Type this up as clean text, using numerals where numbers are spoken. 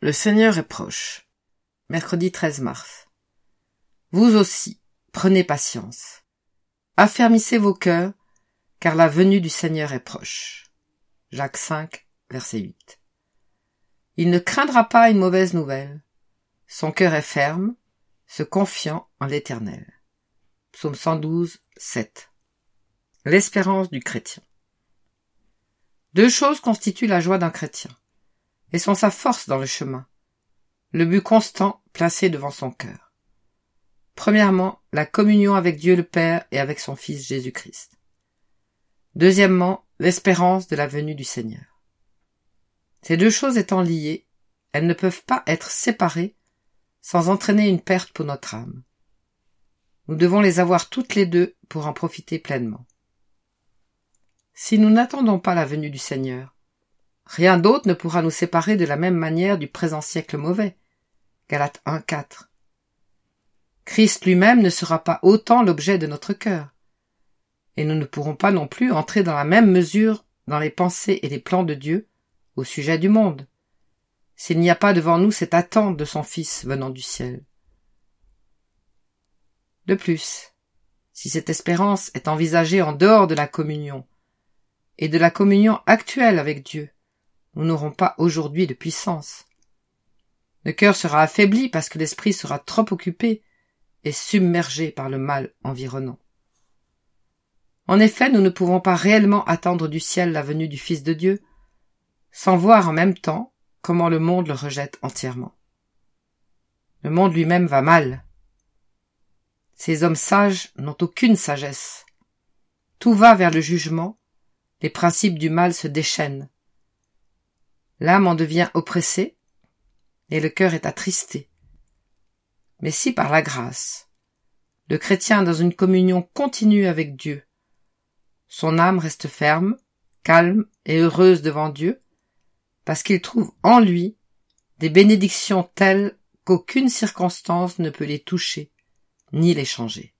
Le Seigneur est proche. Mercredi 13 mars. Vous aussi, prenez patience. Affermissez vos cœurs, car la venue du Seigneur est proche. Jacques 5, verset 8. Il ne craindra pas une mauvaise nouvelle. Son cœur est ferme, se confiant en l'Éternel. Psaume 112, 7. L'espérance du chrétien. Deux choses constituent la joie d'un chrétien, et sont sa force dans le chemin, le but constant placé devant son cœur. Premièrement, la communion avec Dieu le Père et avec son Fils Jésus-Christ. Deuxièmement, l'espérance de la venue du Seigneur. Ces deux choses étant liées, elles ne peuvent pas être séparées sans entraîner une perte pour notre âme. Nous devons les avoir toutes les deux pour en profiter pleinement. Si nous n'attendons pas la venue du Seigneur, rien d'autre ne pourra nous séparer de la même manière du présent siècle mauvais. Galates 1, 4. Christ lui-même ne sera pas autant l'objet de notre cœur, et nous ne pourrons pas non plus entrer dans la même mesure dans les pensées et les plans de Dieu au sujet du monde, s'il n'y a pas devant nous cette attente de son Fils venant du ciel. De plus, si cette espérance est envisagée en dehors de la communion, et de la communion actuelle avec Dieu, nous n'aurons pas aujourd'hui de puissance. Le cœur sera affaibli parce que l'esprit sera trop occupé et submergé par le mal environnant. En effet, nous ne pouvons pas réellement attendre du ciel la venue du Fils de Dieu, sans voir en même temps comment le monde le rejette entièrement. Le monde lui-même va mal. Ces hommes sages n'ont aucune sagesse. Tout va vers le jugement, les principes du mal se déchaînent. L'âme en devient oppressée, et le cœur est attristé. Mais si par la grâce, le chrétien est dans une communion continue avec Dieu, son âme reste ferme, calme et heureuse devant Dieu, parce qu'il trouve en lui des bénédictions telles qu'aucune circonstance ne peut les toucher, ni les changer.